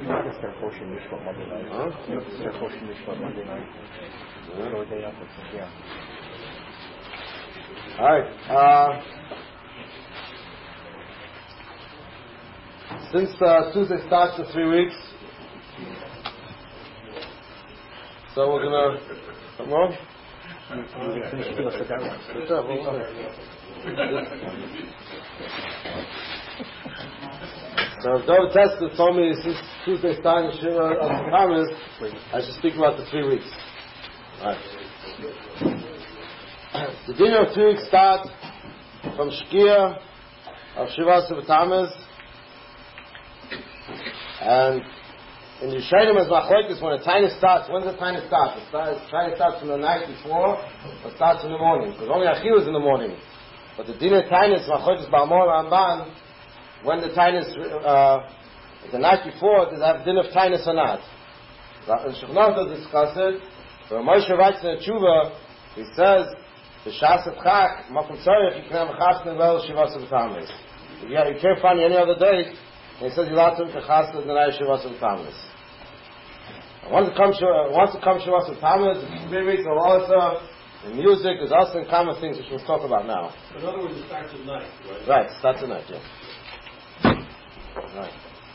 It's their portion Mishpat Monday night. Huh? It's their portion Mishpat Monday night. So day after, yeah. Alright, since Tuesday starts the 3 weeks, so we're gonna, something wrong? You can finish with us at that one. What's up? What was that? So David Tester told me since Tuesday starting Shiva of Thomas, I should speak about the 3 weeks. Alright. The dinner of 3 weeks starts from Shkia of Shiva of Thomas, and in the Yishayim as Machlokes, when a tiny starts, when does the tiny start? The tiny starts from the night before, or starts in the morning? Because only Achil is in the morning. But the dinner tiny is Machlokes Ba'amor Ramban, when the tiny is the night before, does it have din of tiny or not? And Shulchan does discuss it. But Moshe writes in the Tshuva, he says, the Shas of Chak, Makom Tzarech, you can have a Chasna well Shivas of Tammuz. You can't find any other date. And he says, you'll have to make a Chasna in the night Shivas of Tammuz. Once it comes Shivas of Tammuz, the 3 weeks of also, the music is also in common things which we'll talk about now. In other words, it starts at night, right? Right, it starts at night, yeah. Right.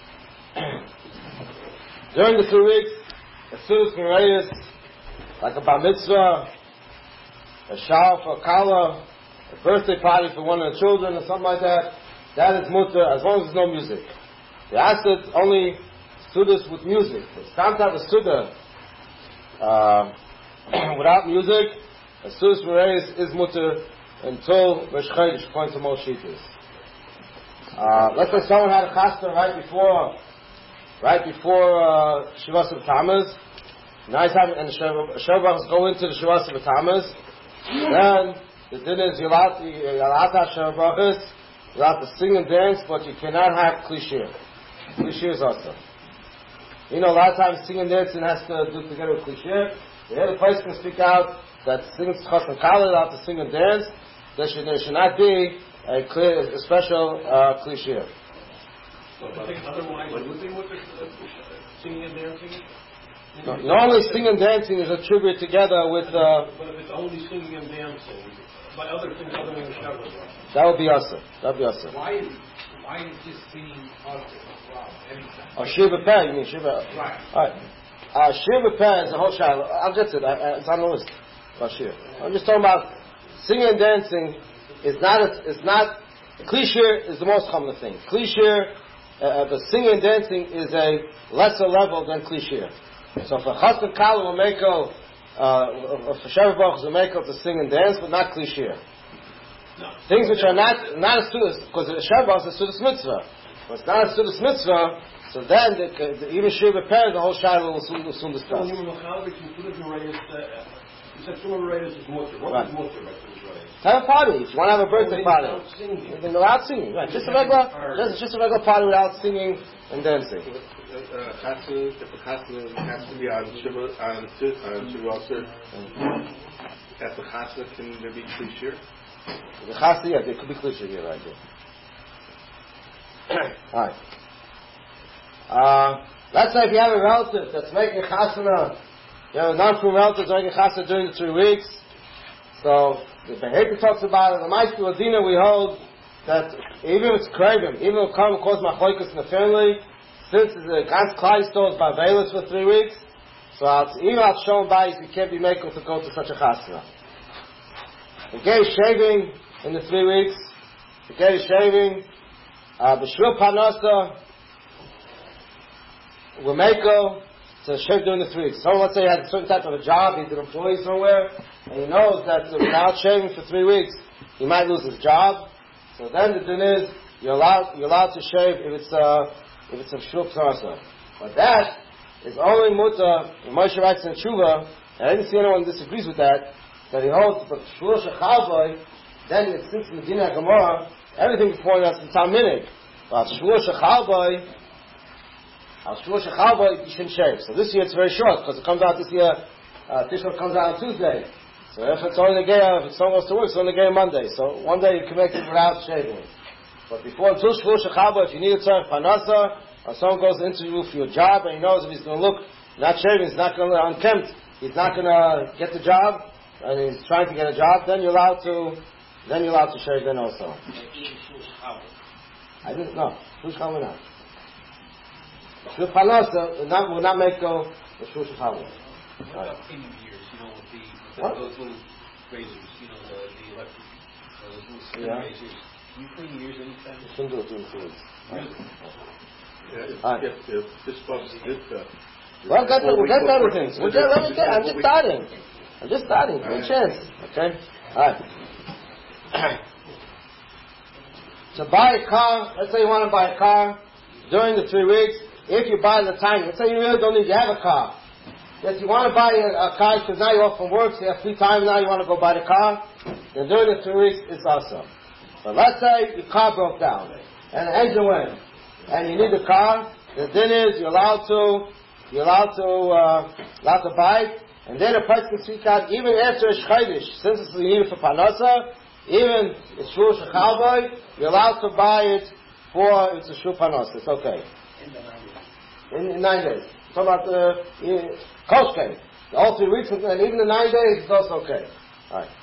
During the 3 weeks, a Sudas Merayas, like a Bar Mitzvah, a shower for a Kala, a birthday party for one of the children, or something like that, that is mutter, as long as there's no music. The Asad only Sudas with music. It's time to have a Suda without music. A Sudas Merayas is mutter until Rosh Chodesh, according to most Shittas. Let's say someone had a chasna right before Shivas of Tammuz. Now he's having, and the Shabbat go into the Shivas of Tammuz. Then the din is you're allowed to have Shabbat, you're allowed to sing and dance, but you cannot have klishir. Klishir is also. You know, a lot of times singing and dancing has to do together with klishir. The other place can speak out that singing chas and kala, allowed to sing and dance. There should not be a special klishir. So I think otherwise, would they want singing and dancing? No, normally singing and dancing is attributed together with. But if it's only singing and dancing, by other things other than the Shabbat, that would be asa. That would be asa. Why is just singing anytime? Oh, Shiva Peh, you mean Shiva? Right. Alright. Shiva Peh is a whole shiloh. I'll get to it. It's on the list. I'm just talking about singing and dancing. It's not. Klishir is the most common thing. Klishir, but singing and dancing is a lesser level than klishir. So for Chassan Kala will make for Shabbat Baruch will make to sing and dance, but not klishir. no. Things which are not a Sudas, because the Shabbat is a Sudas mitzvah. But it's not a Sudas mitzvah, so then even Shiva Peh, the whole Shiloh will soon discuss. So when you were Mechalvik, you put it in Reyes, you said some of Reyes is mutter. What is mutter by Reyes? Have a party. If you want to have a birthday party. Without Without singing. singing. Right. Just a regular party without singing and dancing. If the chasna has to be on Shiva Asur, at the chasna can there be klishir? The chasna, yeah, there could be klishir here, right here. Alright. Let's say if you have a relative that's making chasna, you have a non-frum relative that's making chasna during the 3 weeks, so the Beheter talks about it. The Ma'aser Ladina we hold that even if it's Kravim, even if it cause Machlokes in the family, since the Gans Klai Yisrael is Bavelis for 3 weeks, so even after showing bias, you can't be making to go to such a chasna. The gay shaving in the 3 weeks, the gay shaving, B'shvil Parnasa, Wemeko, to shave during the 3 weeks. So let's say he had a certain type of a job, he's an employee somewhere, and he knows that without shaving for 3 weeks, he might lose his job. So then the din is, you're allowed to shave if it's a shul p'sarasa. But that is only muta. Moshe writes in Tshuva, and I didn't see anyone disagrees with that he holds, but shul shechalvoi, then it since in the din Gemara, everything before that's the Talmidic. But shul shechalvoi, you shouldn't shave. So this year it's very short, because it comes out this year, Tishma comes out on Tuesday. So if it's only the gay, if someone wants to work, it's only the gay Monday. So one day you can make it without shaving. But before, until Shvuah Shechaba, if you need a tzarech panasa, or someone goes to interview for your job and he knows if he's going to look not shaving, he's not going to unkempt, he's not going to get the job, and he's trying to get a job, then you're allowed to shave then also. I didn't know. Who's coming out? Shul Panosa will not make go the Shul Shachavah. What about cleaning gears, with those little razors, the electric, those little spin razors. Do you clean gears anytime? You shouldn't do it during 2 weeks. We'll get better things. I'm just starting. Give me a chance. Okay? Alright. To buy a car, let's say you want to buy a car during the 3 weeks, if you buy the time, let's say you really don't need to have a car. Yes, you want to buy a car because now you're off from work, so you have free time now, you want to go buy the car, then during the 3 weeks, it's awesome. But let's say your car broke down, and the engine went, and you need the car, the thing is, you're allowed to buy it, and then a price can speak out, even after a Shchaydish, since it's needed for Panasa, even it's Shul Shechalboy, you're allowed to buy it for, it's a Shul Panasa, it's okay. In 9 days. Talk about the Koshke. All 3 weeks, and even the 9 days, it's also okay. Alright.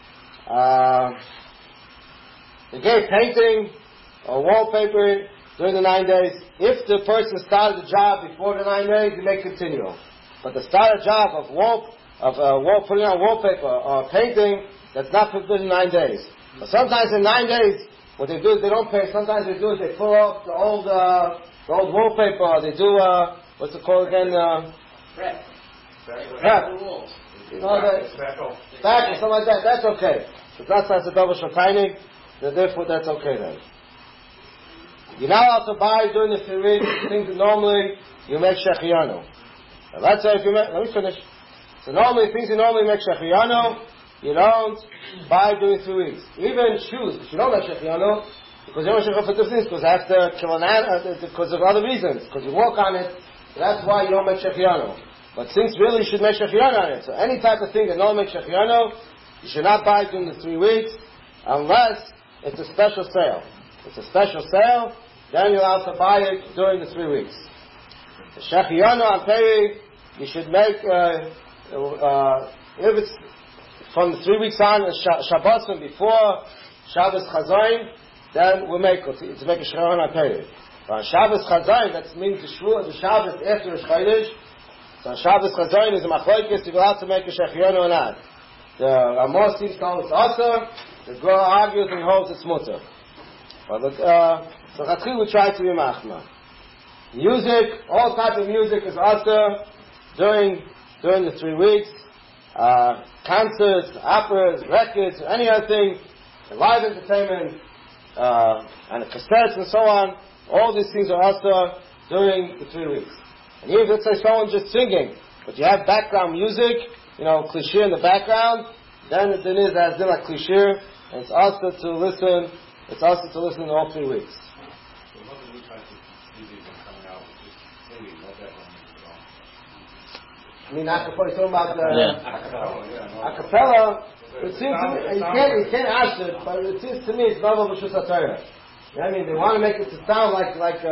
The gay painting or wallpaper during the 9 days. If the person started the job before the 9 days, he may continue. But the start a job of putting on wallpaper or painting, that's not forbidden in 9 days. But sometimes in 9 days, what they do is they don't paint. Sometimes they do is they pull off the old wallpaper. Or they do what's it called again? Prep. Spackle, something like that. That's okay. It's not such a double shotaining. Therefore, that's okay then. You're not allowed to buy during the 3 weeks things that normally you make shechianu. Let's say let me finish. So normally, things you normally make shechianu, you don't buy during 3 weeks. Even shoes, but you don't make shechianu, because you don't make shechianu for different things, because after because of other reasons, because you walk on it, that's why you don't make shechianu. But since really you should make shechianu on it, so any type of thing that don't make shechianu, you should not buy during the 3 weeks, unless it's a special sale. It's a special sale, then you're allowed to buy it during the 3 weeks. The shechianu on Peri, you should make, if it's from the 3 weeks on, Shabbos and before Shabbos Chazayin, then we make it. To make a shechianu on Peri. But on Shabbos Chazayin, that means the Shabbos after the Shchaydish. So on Shabbos Chazayin is a machlokes, you're allowed to make a shechianu or not. The Amos seems to hold it's also, the Gra argues and holds it's mutter. But so Chatzil we try to be machma. Music, all type of music is also during the 3 weeks. Concerts, operas, records, any other thing, live entertainment, and the cassettes and so on. All these things are also during the 3 weeks. And even if let's say someone just singing, but you have background music, cliché in the background, then it is as in like cliché, and it's also to listen. It's also to listen all 3 weeks. I mean, acapella. You're talking about acapella. It seems to me you can't ask it, but it seems to me it's not over B'Shus HaTorah. You know what I mean? They want to make it to sound like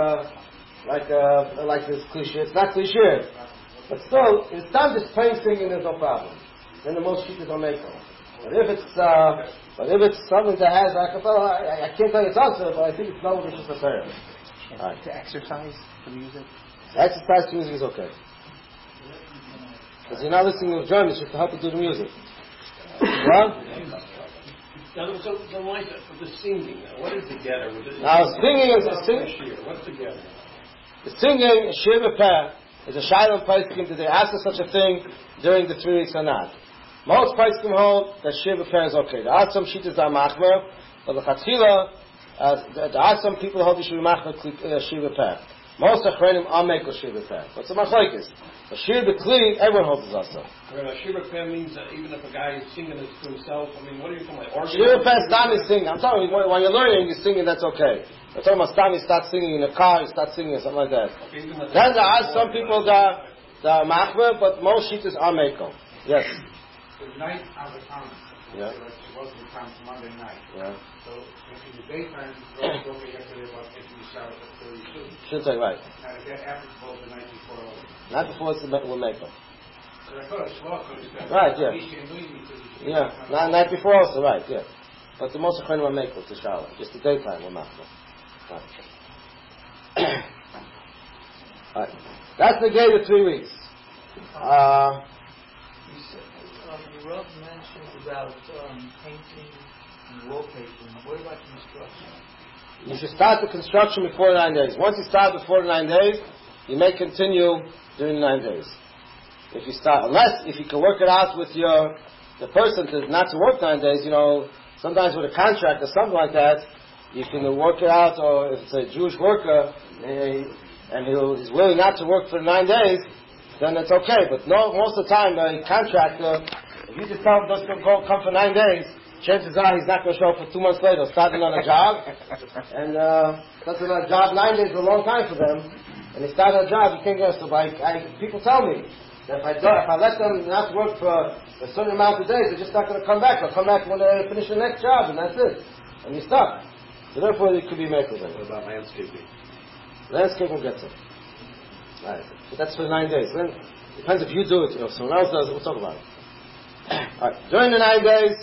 this cliché. It's not cliché, but still, if it's not just plain singing, there's no problem. Then the most shittas don't make them. But if it's something that has acapella, I can't tell you it's also, but I think it's not over B'Shus HaTorah. Right. To exercise the music. Exercise to music is okay. Because you're not listening to German, it's just to help you do the music. Well? So like that, for the singing, what is together? Now, singing is What's together? The singing, Shir B'Peh, is a Shaila Paiskim. Did they ask for such a thing during the 3 weeks or not? Most Paiskim hold that Shir B'Peh is okay. There are some Shittas that are Machmer, but the Chatzila, there are some people who hold the Shir B'Peh. Most Achrenim are make Shir B'Peh. But it's a machlokes. But Shir B'Kli, everyone holds it also. Shir B'Peh means that even if a guy is singing it to himself, I mean, what are you talking about? Shir B'Peh is not singing. I'm talking when you're learning, you're singing, that's okay. I'm talking about Stami start singing in a car, you start singing or something like that. Okay, then there are some people that are Machmer, but most Shittas are Meko. Yes. The night of the time, Yeah. Like supposed to come Monday night. Yeah. So if in the daytime, you go yesterday about taking the shower at 32. Should say right. Now is that applicable the night before also? Not before it's will make them. So I thought it's law because Right, yeah. Yeah, night before also, right, yeah. But the most of will make them to shower. Just the daytime will make them. Right. Right. That's the gate of 3 weeks. You said, the Rav mentioned about painting and wallpapering. What about construction? You should start the construction before 9 days. Once you start before 9 days, you may continue during 9 days. If you start, unless if you can work it out with the person not to work 9 days, sometimes with a contract or something like that, you can work it out, or if it's a Jewish worker, and he's willing not to work for 9 days, then it's okay. But most of the time, a contractor, if you just tell him just come for 9 days, chances are he's not going to show up for 2 months later, starting on a job, and starting on a job 9 days is a long time for them, and they start on a job, you can't go. So people tell me that if I let them not work for a certain amount of days, they're just not going to come back. They'll come back when they finish the next job, and that's it. And you're stuck. So therefore, it could be made with them. What about landscaping? Landscaping gets it. Right. But that's for 9 days. Then depends if you do it or if someone else does it. We'll talk about it. Alright. During the 9 days,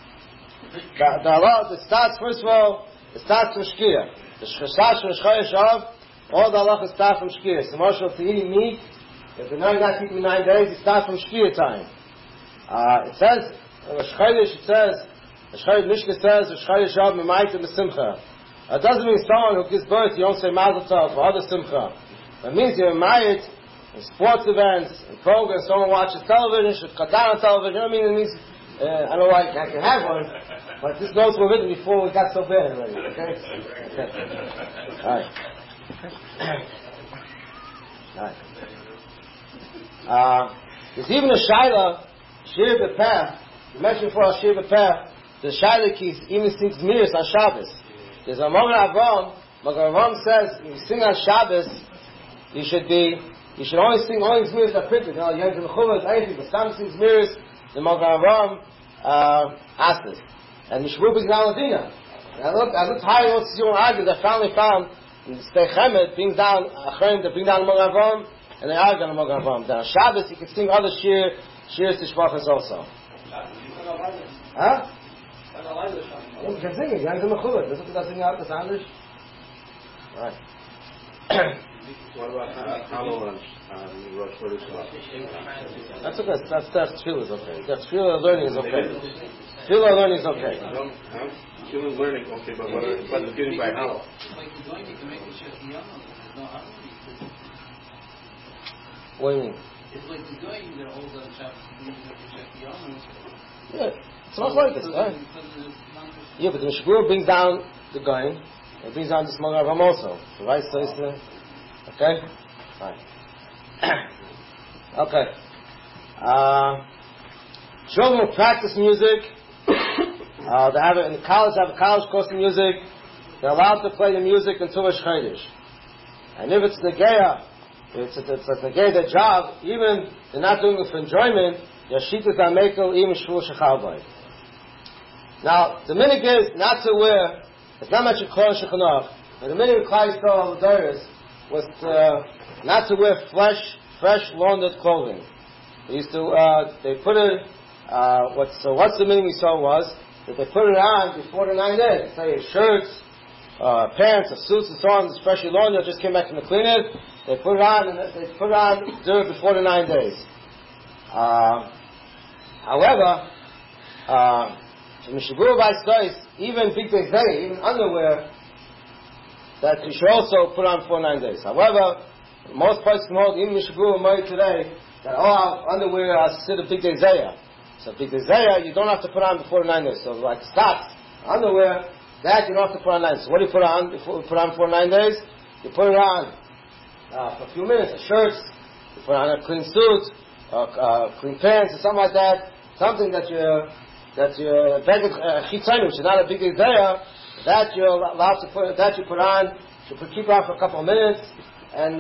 it starts, first of all, it starts from Shkia. The Shchasash from Shchayash Av, all the halachas start from Shkia. So Marshal Tehillim meet. If the night not keeping 9 days, it starts from Shkia time. It says, it says, the Shchayash Mishka says, the Shchayash Av Memaita B'Simcha. It doesn't mean someone who gives birth, you don't say Mazel Tov or other Simcha. It means you're married in sports events, in programs, someone watches television, should cut down on television. You know what I mean? It means, I don't know why I can have one, but this notes were written before we got so bad already, okay? Alright. Alright. There's even a Shaila, Shir B'Peh, you mentioned before Shir B'Peh, the Shaila even sings Miras on Shabbos. There's a Magen Avraham says, if you sing on Shabbos, you should only sing Zmiris that printed. Yom Kippur, anything, but some sings Zmiris, the Magen Avraham asked it. And Mishmur is now Ladina. I looked higher on Sion Agad, I finally found in the Stei Chemet, brings down Achreim, they bring down Magen Avraham, and they argue on Magen Avraham. Then on Shabbos, you can sing other Shirs to Shvachas also. Huh? You can sing it, Yom Kippur. This is what singing out, this Anders. Right. What about Hollow on Rosh Chodesh? That's okay. That's Tefillah is okay. That's Tefillah learning is okay. Tefillah learning is okay. Tefillah learning, okay, but what is getting by Hollow? What do you mean? It's like the going that holds on Shabbos. Yeah, it's not like this, right? Yeah, but the Mishmur brings down the going. It brings down the Magen Avraham also. So right, so it's okay? Right. Okay. Children will practice music. They have it in college. They have a college course in music. They're allowed to play the music until Rosh Chodesh. And if it's Negeah, it's a Negeah their job, even they're not doing it for enjoyment, Yashitas Amekel even Shvur Shechal Bay. Now, the minhag is not to wear, it's not much a Kol Shechanov, but the minhag of Klal Yisrael Avodaris was not to wear fresh laundered clothing. They used to, they put it, what's the minhag we saw was, that they put it on before the 9 days. Say shirts, pants, or suits and so on, it's freshly laundered, just came back from the cleaner, they put it on, and they put it on before the 9 days. However, even big days, even underwear, that you should also put on for 9 days. However, most places hold, even Mishabur Moed today, that all our underwear are considered big day Zayah. So big day Zayah, you don't have to put on before 9 days. So like socks, underwear, that you don't have to put on 9 days. So what do you put on before 9 days? You put it on for a few minutes, shirts, you put on a clean suit, clean pants, or something like that. Something that you're beged chitzoni, which is not a big Zayah, that you're allowed to put, that you put on, you keep on for a couple of minutes, and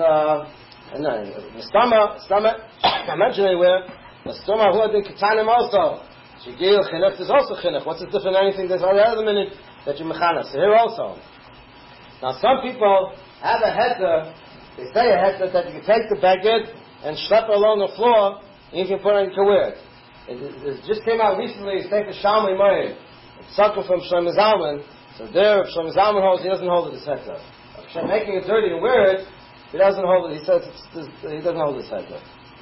the stomach, I mentioned anywhere, the stomach who had been ketanim also. Shigil chinuch is also chinuch. What's the difference than anything? There's other element that you mechana. So here also. Now some people have a heter. They say a heter that you can take the baguette and schlep it along the floor and you can put it in kawir. It just came out recently. It's taken Shalmei Moed. It's sucking from Shlomo Zalman. So there, if Shlomo Zalman holds, he doesn't hold it as heter. If Shem making it dirty and wear it, he doesn't hold it. He says he doesn't hold it as heter.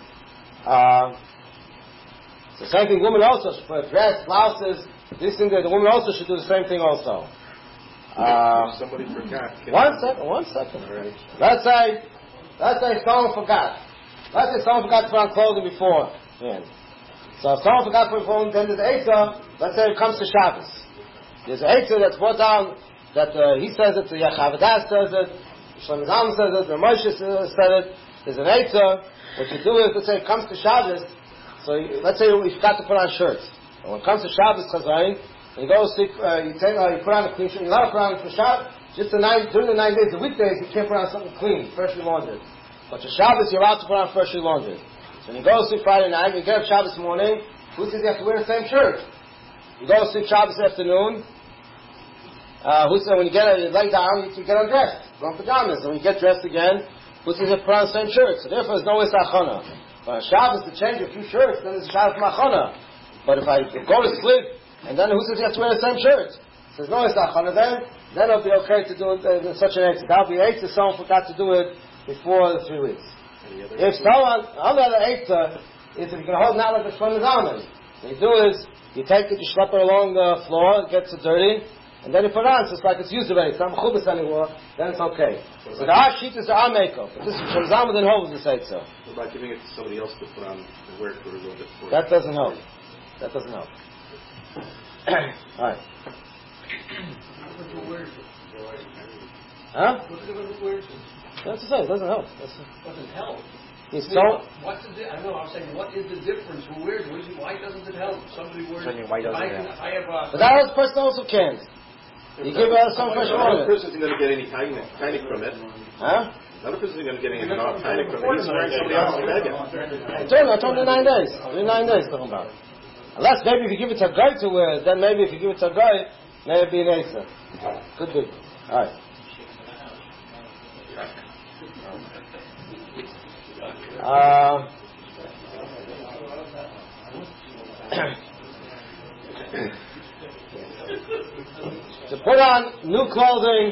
So same thing, women also should put dress, blouses, this thing that the woman also should do the same thing also. Somebody forgot. One second. Right. Let's say someone forgot. Let's say someone forgot to put on clothing before. Yeah. So if someone forgot to put on clothing, then there's Eitzah, let's say it comes to Shabbos. There's Eitzah that's brought down, that he says it, the Yachavadas says it, Shlomo Zalman says it, the Moshe said it, there's an Eitzah. What you do is, let's say it comes to Shabbos, so let's say you forgot to put on shirts. And when it comes to Shabbos Chazayin, you go you put on a clean shirt. You're allowed to put on for Shabbos. During the 9 days, the weekdays, you can't put on something clean, freshly laundered. But for Shabbos, you're allowed to put on freshly laundered. So when you go to sleep Friday night, you get up Shabbos morning, who says you have to wear the same shirt? You go to sleep Shabbos afternoon, who says when you lay down, you get undressed, go in pajamas. And when you get dressed again, who says you have to put on the same shirt? So therefore, there's no Isachana. But on Shabbos, to change a few shirts, then it's Shabbos Machana. But if I go to sleep, and then who says you have to wear the same shirt? Says no, it's not chana. Then it'll be okay to do it in such an exit. That'll be eight if someone forgot to do it before the 3 weeks. If someone, another eight is if you can hold not like the Shlomo Zalman. What you do is you take it, you schlep it along the floor, it gets it dirty, and then you put it on. So it's like it's used already. It's not chubis anymore. Then it's okay. So there are sheetas, there are makeup. But this is Shlomo Zalman didn't hold this eight. What about giving it to somebody else to put on and wear it for a little bit? That doesn't help. Alright. Huh? What's the difference with That's the same. It doesn't help. doesn't help? He's so. What's the I know. I'm saying, what is the difference? Who wears it? Why doesn't it help? Somebody wears. Why doesn't it help? I have. But that other person also can't. You give some fresh Another water. person's going to get any tiny from it. Huh? Another person's going to get any tiny from it. He's wearing somebody else's baggage. I told you 9 days. 9 days talking about. Unless maybe if you give it to a guy to wear, then maybe if you give it to a guy, maybe it'd be an Asa. Could be. Alright. To put on new clothing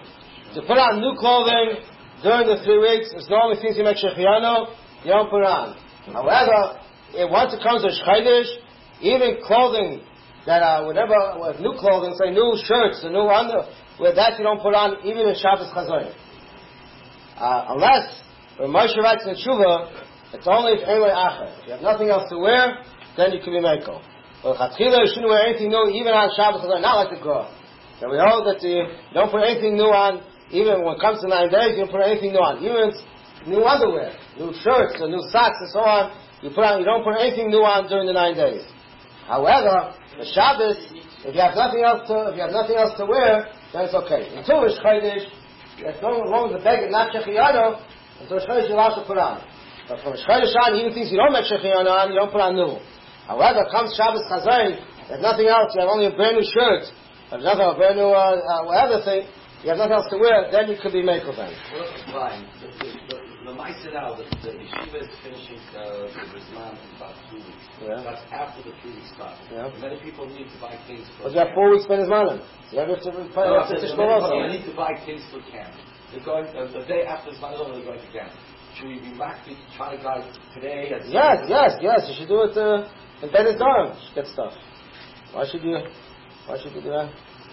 during the 3 weeks, as long as things you make shechiano, you don't put it on. However, once it comes to Shchaydish, even clothing that with new clothing, say new shirts, or new with that you don't put on even in Shabbos Chazoyin. Unless, when Moshe writes in Tshuva, it's only if anyway acher. If you have nothing else to wear, then you can be Meiko. But Chatchila, you shouldn't wear anything new even on Shabbos Chazoyin, not like the Gur. So we hold that you don't put anything new on, even when it comes to 9 days, you don't put anything new on. Even new underwear, new shirts, or new socks, and so on, you don't put anything new on during the 9 days. However, the Shabbos, if you have nothing else to wear, then it's okay. Until Rosh Chodesh, as long as the bag is not Shechiyano, until Rosh Chodesh you're allowed to put on. But from Rosh Chodesh on, even things you don't make Shechiyano on, you don't put on new. However, comes Shabbos Chazayin, there's nothing else, you have only a brand new shirt, there's nothing, a brand new whatever thing, you have nothing else to wear, then you could be Meiko then. What if it's fine? The Maisa now, the yeshiva is finishing the Rizman in about 2 weeks. Yeah. That's after the 3 weeks start. Yeah. Many people need to buy things for But you have 4 weeks Ben Ismanim. So you have to pay They need to buy things for camp. They're going, the day after Rizman is over, they're going to camp. Should we be back to try to guide today? Yes. You should do it in Ben Ismanim. You should get stuff. Why should you do that?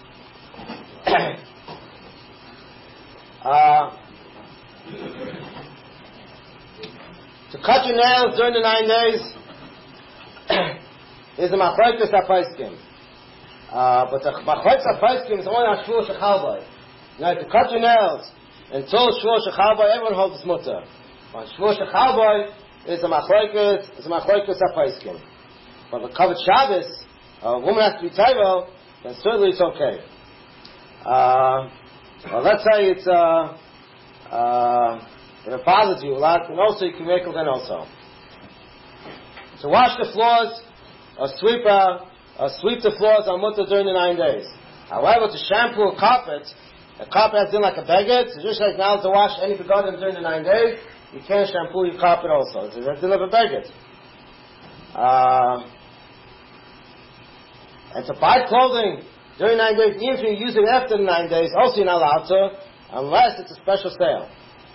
To cut your nails during the 9 days is a machlokes hapaiskim. But the machlokes hapaiskim is only on Shvuah Shechalbai. Now, to cut your nails until Shvuah Shechalbai, everyone holds this mutter. On Shvuah Shechalbai is a machlokes hapaiskim. But the Kavod Shabbos, a woman has to be tayvel, then certainly it's okay. Well, let's say it's if it bothers you a lot, and also you can make it then also. To wash the floors, a sweeper sweep the floors on mutter during the 9 days. However, to shampoo a carpet has been like a beged, so just like now to wash any begotten during the 9 days, you can't shampoo your carpet also. It's a din of a beged. And to buy clothing during 9 days, even if you use it after the 9 days, also you're not allowed to, unless it's a special sale.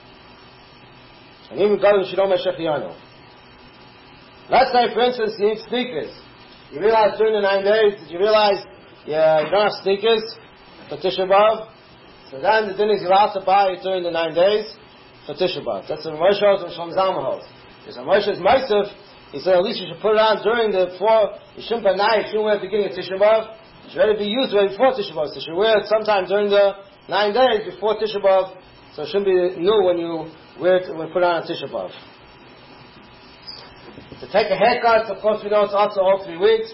And even God, you should know Meshachiyanu. Let's say, for instance, you need sneakers. You realize during the 9 days, did you realize you don't have sneakers for Tisha B'Av? So then the din is you're allowed to buy it during the 9 days for Tisha B'Av. That's what Moshe holds and Shalom Zalman holds. Because Moshe's Mosef, he said at least you should put it on during the you shouldn't put night, you shouldn't wear it at the beginning of Tisha B'Av. It should already be used right before Tisha B'Av. So you should wear it sometime during the 9 days before Tisha B'Av. So it shouldn't be new when you wear it, when you put it on Tisha B'Av. To take a haircut, of course we know it's also all 3 weeks.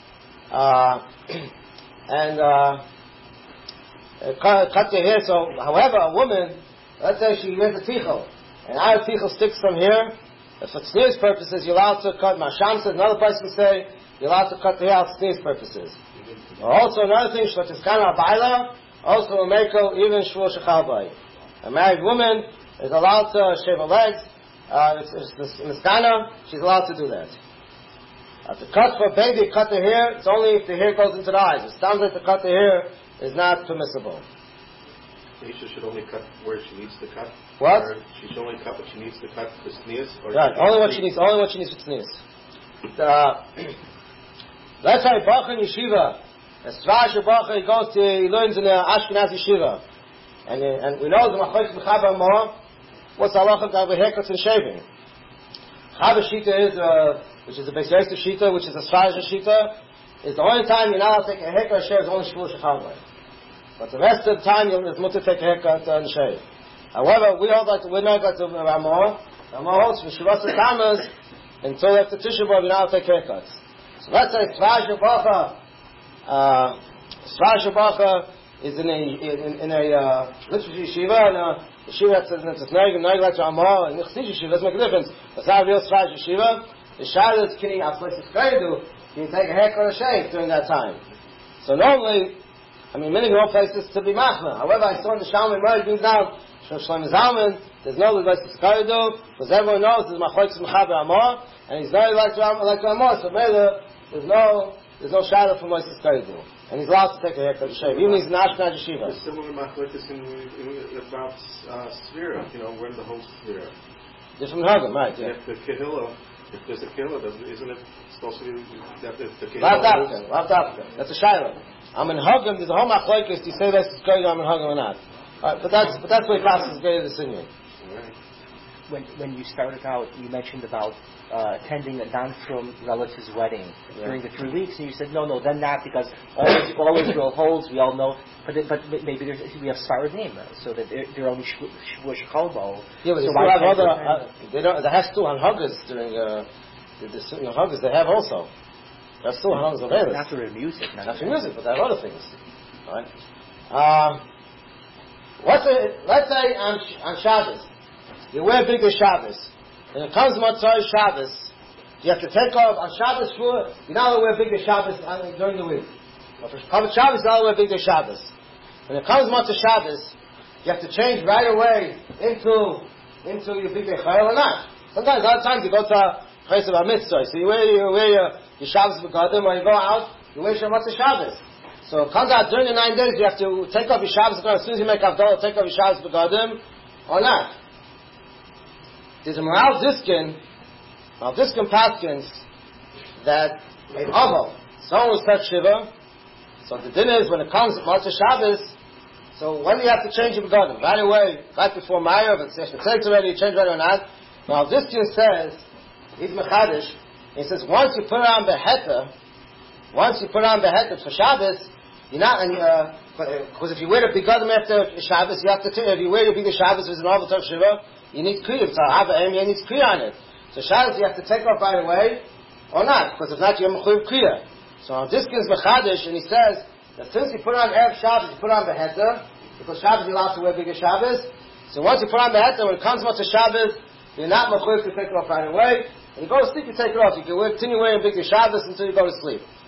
Cut your hair. So, however, a woman, let's say she wears a tichel, and our tichel sticks from here. If for tznius purposes, you're allowed to cut. Masham says, another person say, you're allowed to cut the hair out for tznius purposes. Also, another thing, shlotiskana abayla, also a meko, even shvur shechalbai. A married woman is allowed to shave her legs. Miskana, she's allowed to do that. To cut for a baby, cut the hair, it's only if the hair goes into the eyes. It sounds like to cut the hair is not permissible. Aisha should only cut where she needs to cut. What? Or she should only cut what she needs to cut for tznius. Right, only what she needs for tznius. Let's say Bacha in yeshiva. As Svash Bacha, he learns in the Ashkenaz yeshiva, and we know the Machoik Mechaber Moh. What's the halacha of haircuts and shaving? Chava Shita is, which is the Beis Yosef Shita, which is the Svash Shita, is the only time you're not allowed to take a haircut and shave is only Shvur Shechavlei. But the rest of the time you're supposed to take a haircut and shave. However, we're not like to Ramah. Ramah holds for Shivas Tamas until after Tisha B'Av you're not allowed to take haircuts. So let's say Svash Bacha is in a literary yeshiva, and yeshiva that's Neg like Ramah, and Nechsid yeshiva doesn't make a difference. That's not a real Svash yeshiva. The Shad is Kini Aslesis Kaidu. You can take a haircut or shave during that time. So normally, many more places to be machna. However, I saw in the Shalom Imrei brings down Shlomo Zalman. There's no Aslesis Kaidu because everyone knows there's Machoik Mechaber Amor, and he's very like Ramah. So there's no shadow from Aslesis Kaidu. And he's allowed to take a haircut and shave, even if he's in Ashkenaz yeshiva. It's similar machlokes about Svira, we're in the whole Svira. Different Hagam, right, yeah. If there's a kehillah, isn't it supposed to be that the kehillah? Lav dafka. That's a shayla. I'm in Hagam, there's a whole machlokes, do you say that's great, I'm in Hagam or not? But that's where it passes greater the senior. When you started out, you mentioned about attending a non-from relative's wedding during the 3 weeks, and you said no, then not, because all Israel holds, we all know, but maybe we have Sfaradim, so that they're only Shvuah Shekolbo. Yeah, but so they have other, they have still Hanhagas during the Hanhagas they have also. They have still Hanhagas available. Not for music. Not for music, but they have other things. Right? Let's say on Shabbos, you wear bigger Shabbos. When it comes to Motzai Shabbos, you have to take off on Shabbos Shvuah. You're not allowed to wear bigger Shabbos during the week. But for Shabbos, you're not allowed to wear bigger Shabbos. When it comes to Motzai Shabbos, you have to change right away into your bigger Chayil or not. Sometimes, a lot of times, you go to Chayil of Mitzvah, so you wear your Shabbos Begadim, or you go out, you wear your Motzai Shabbos. So it comes out during the 9 days, you have to take off your Shabbos Begadim. As soon as you make Havdalah, take off your Shabbos Begadim, or not. There's a Maral Diskin paskins that a Aval, someone was touched Shiva, so the din is when it comes to Motzei Shabbos, so when do you have to change your begadim? Right away, right before Maya, if it's already, you change right or not. Maral Diskin says, he's Mechadish, he says once you put on the heter for Shabbos, you're not, because if you wear the begadim after Shabbos, you have to, if you wear the bigger Shabbos with an Aval touched Shiva, you need kriya. So I have an you need kriya on it. So Shabbos you have to take off right away, or not, because if not you have mechuyev kriya. So on Diskin's mechadish, and he says that since you put on Erev Shabbos, you put on the heter, because Shabbos you're allowed to wear bigger Shabbos. So once you put on the heter, when it comes to Shabbos, you're not mechuyev to take it off right away. When you go to sleep, you take it off. You can continue wearing bigger Shabbos until you go to sleep.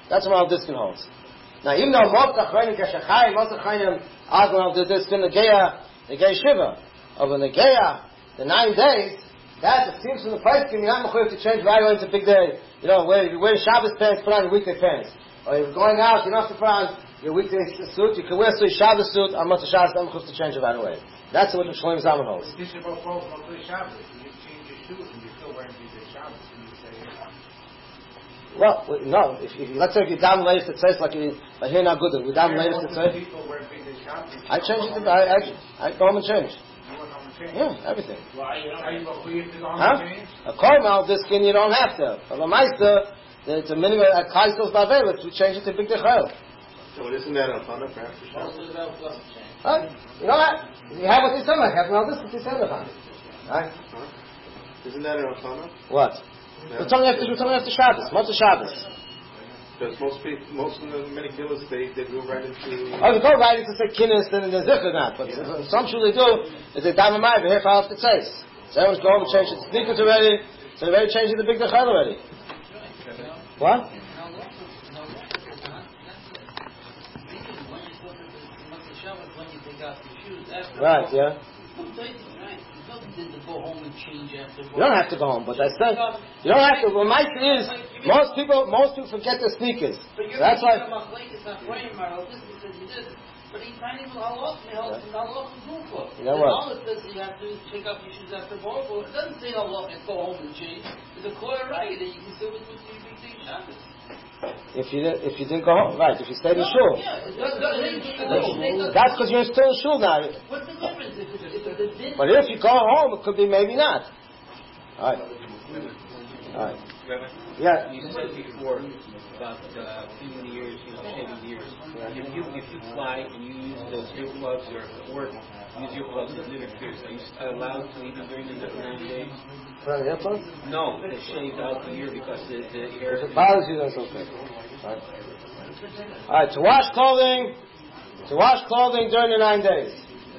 That's what Rav Diskin holds. Now, even though most Achronim Keshachai, most Achronim argue of the Diskin, the Geya Shiva, of the Geya, the 9 days, that it seems from the place, you're not mechuyev to change right away into big day. You know, where you wear Shabbos pants, put on your weekday pants. Or you're going out, you don't have to put on your weekday suit, you can wear a Shabbos suit, on Motzei Shabbos, not mechuyev to change it right away. That's what the Shlomo Zalman holds. This is about Motzei Shabbos. You change your shoes and you're still wearing Motzei Shabbos and you say, well, no. If let's say if you're down latest, it says like here now good. We're down latest, it says. I change it. I go home and change. Yeah, everything. Are you to go home and change? A kormal, this skin you don't have to. But a meister, it's a minimum at Kaistos Bavelis. We change it to big dechel. So isn't that a fun perhaps? Right? You know what? You have what you said. I have now this. What you said about it. Right? Isn't that an Alfana? What? We're talking after Shabbos. Motzei Shabbos. Because most of the many killers, they go right into... Oh, they go right into say kinnis and the zikr not. But some sure they do is they daven ma'av here for the tzais. So everyone's going to change it to sneakers already. So they're already changing the big dechel already. What? Right, yeah. Go home and change after work. You don't have to go home, but I said you don't have to. Well, my thing is most people forget their sneakers. But that's why. But he's trying to you know what? All it says you have to take off your shoes after work. It doesn't say Allah and go home and change. It's a clear right that you can still do big thing Shabbos. If you didn't go home, right? If you stayed in shul, that's because you're still in shul now. What's the difference? But if you go home, it could be maybe not. All right. Yeah. You said before about cleaning the ears, shaving the ears. If you fly and you use those earplugs or work, use earplugs that interferes. Are you allowed to even during the 9 days? Earplugs? No, they shaved out the ear because the hair. If it bothers you, that's okay. All right. To wash clothing during the 9 days.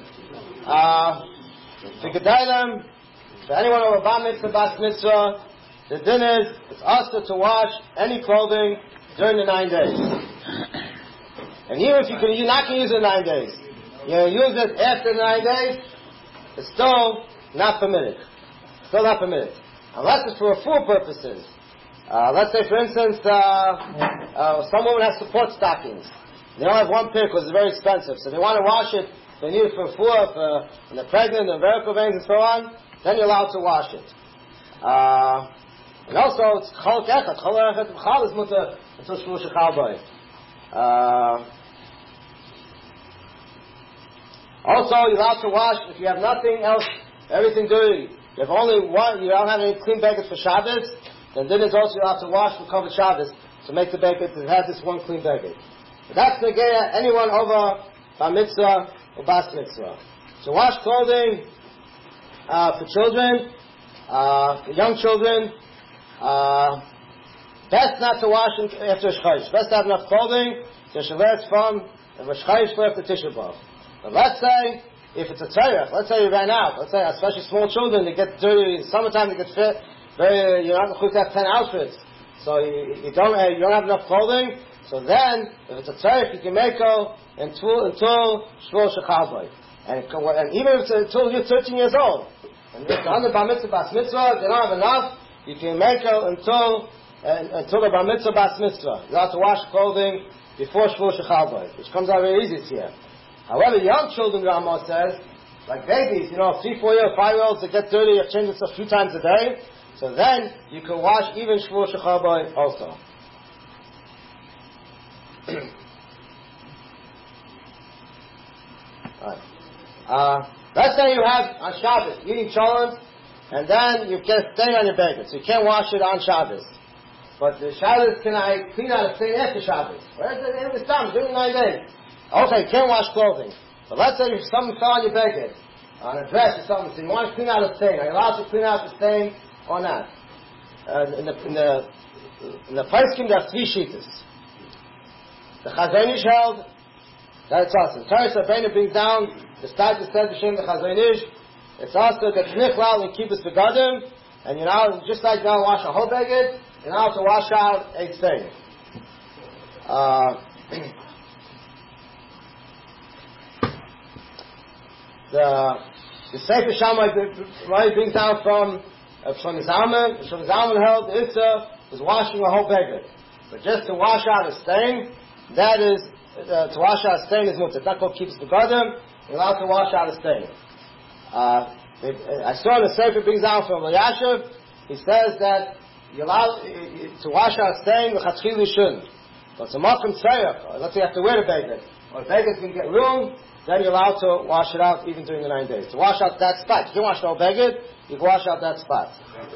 For Gedalim, for anyone over Bar Mitzvah, Bas Mitzvah, the din is, it's also to wash any clothing during the 9 days. And even if you're not going to use it in 9 days, you use it after 9 days, it's still not permitted. Unless it's for full purposes. Let's say, for instance, some woman has support stockings. They don't have one pair because it's very expensive, so they want to wash it. They need it for when they're pregnant and varicose veins and so on. Then you're allowed to wash it. And also, it's chol echad. Chol echad b'chal is mutter until shvu shechal boy. Also, you're allowed to wash if you have nothing else, everything dirty. You have only one. You don't have any clean baggage for Shabbos. Then it's also you're allowed to wash for covered Shabbos to make the baggage to have this one clean baggage. That's negaya anyone over bar mitzvah or bas mitzvah. So wash clothing for children, for young children. Best not to wash after Rosh Chodesh. Best to have enough clothing to shaveh from Rosh Chodesh for after Tisha B'Av. But let's say if it's a tzarech, let's say you ran out. Let's say especially small children, they get dirty in summertime. They get fit. You're not going to have 10 outfits, so you don't have enough clothing. So then, if it's a tzarech, you can make until shvul shechal boy. And even if it's until you're 13 years old, and if you're under bar mitzvah, bas mitzvah, they don't have enough, you can make until the bar mitzvah, bas mitzvah. You have to wash clothing before shvul shechal boy, which comes out very easy here. However, young children, the Rambam says, like babies, 3, 4 year, 5-year-olds that get dirty, you have to change it a few times a day. So then you can wash even shvul shechal boy also. Let's say you have on Shabbos eating cholent, and then you get a stain on your baggage, so you can't wash it on Shabbos. But the Shabbos, can I clean out a stain after Shabbos? Where's the end of the time? During 9 days. Okay, you can't wash clothing. But let's say if something fell on your baggage, on a dress or something, so you want to clean out a stain. Are you allowed to clean out the stain or not? In the first scheme, there are 3 shittas. The Chazon Ish held that it's awesome. Torah Sabbeinu brings down the start that says Hashem the Chazon Ish. It's also that Nichlal and Kibbutz Begadim, and just like you don't wash a whole baggage, you're not to wash out a stain. The Sefer Shammai brings down from Shlomo Zalman. Shlomo Zalman held the Itza was washing a whole beggar. But just to wash out a stain, that is, to wash out a stain is mutter. It's not called keeps the garden. You're allowed to wash out a stain. I saw the Sefer brings down from Yashiv. He says that you're allowed to wash out a stain, the Chatchil you shouldn't. But it's a Makom Tzayach, let's say you have to wear a beggar. Or the beggar can get ruined, then you're allowed to wash it out even during the 9 days. To wash out that spot. If you wash the whole beggar, you can wash out that spot.